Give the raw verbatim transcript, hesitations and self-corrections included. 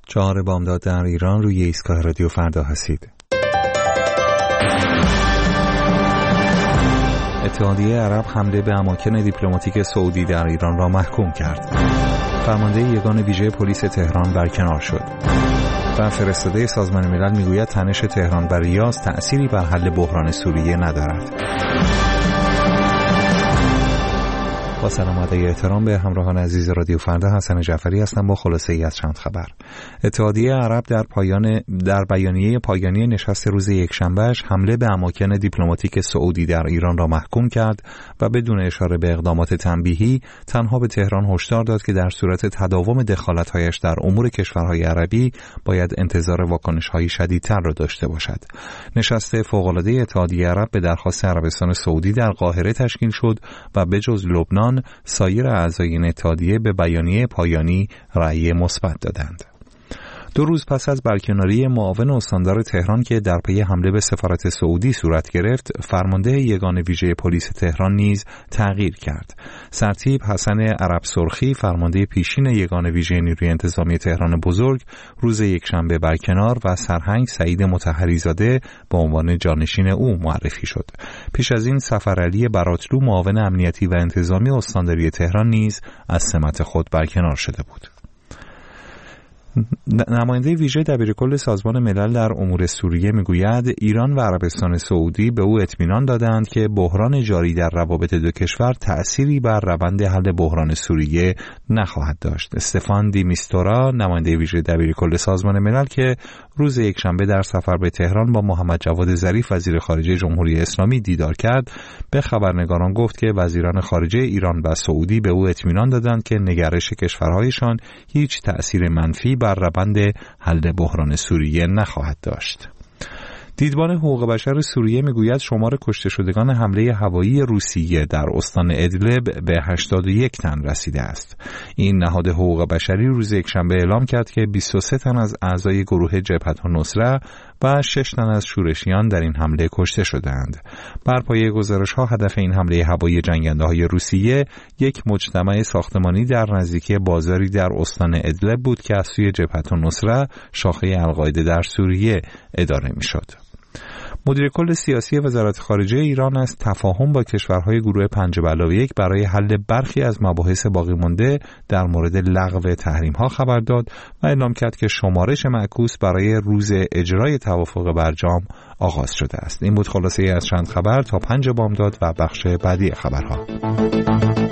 چهار بامداد در ایران، روی ایستگاه رادیو فردا هستید. اتحادیه عرب حمله به اماکن دیپلماتیک سعودی در ایران را محکوم کرد. فرمانده یگان ویژه پلیس تهران برکنار شد. و فرستاده سازمان ملل میگوید تنش تهران بر ریاض تأثیری بر حل بحران سوریه ندارد. با سلام و احترام به همراهان عزیز رادیو فردا، حسن جعفری هستم با خلاصه ای از چند خبر. اتحادیه عرب در پایان در بیانیه پایانی نشست روز یکشنبهش حمله به اماکن دیپلماتیک سعودی در ایران را محکوم کرد و بدون اشاره به اقدامات تنبیهی تنها به تهران هشدار داد که در صورت تداوم دخالت‌هایش در امور کشورهای عربی باید انتظار واکنش‌های شدیدتر را داشته باشد. نشست فوق‌العاده اتحادیه عرب به درخواست عربستان سعودی در قاهره تشکیل شد و بجز لبنان سایر اعضای این اتحادیه به بیانیه پایانی رأی مثبت دادند. دو روز پس از برکناری معاون استاندار تهران که در پی حمله به سفارت سعودی صورت گرفت، فرمانده یگان ویژه پلیس تهران نیز تغییر کرد. سرتیپ حسن عرب سرخی، فرمانده پیشین یگان ویژه نیروی انتظامی تهران بزرگ، روز یکشنبه برکنار و سرهنگ سعید مطهری زاده به عنوان جانشین او معرفی شد. پیش از این سفرعلی براتلو، معاون امنیتی و انتظامی استانداری تهران نیز از سمت خود برکنار شده بود. نماینده ویژه دبیرکل سازمان ملل در امور سوریه میگوید ایران و عربستان سعودی به او اطمینان دادند که بحران جاری در روابط دو کشور تأثیری بر روند حل بحران سوریه نخواهد داشت. استفان دی میستورا، نماینده ویژه دبیرکل سازمان ملل که روز یکشنبه در سفر به تهران با محمد جواد ظریف وزیر خارجه جمهوری اسلامی دیدار کرد، به خبرنگاران گفت که وزیران خارجه ایران و سعودی به او اطمینان دادند که نگرش کشورهایشان هیچ تأثیر منفی بر روند حل بحران سوریه نخواهد داشت. دیدبان حقوق بشر سوریه میگوید شمار کشته شدگان حمله هوایی روسیه در استان ادلب به هشتاد و یک تن رسیده است. این نهاد حقوق بشری روز یکشنبه اعلام کرد که بیست و سه تن از اعضای گروه جبهت النصره و شش تن از شورشیان در این حمله کشته شدند. بر پایه گزارش‌ها هدف این حمله هوایی جنگنده‌های روسیه یک مجتمع ساختمانی در نزدیکی بازاری در استان ادلب بود که از سوی جبهت النصره، شاخه القاعده در سوریه، اداره می‌شد. مدیر کل سیاسی وزارت خارجه ایران از تفاهم با کشورهای گروه پنج به علاوه یک برای حل برخی از مباحث باقی مانده در مورد لغو تحریم‌ها خبر داد و اعلام کرد که شمارش معکوس برای روز اجرای توافق برجام آغاز شده است. این بود خلاصه ای از چند خبر. تا پنج بامداد و بخش بعدی خبرها.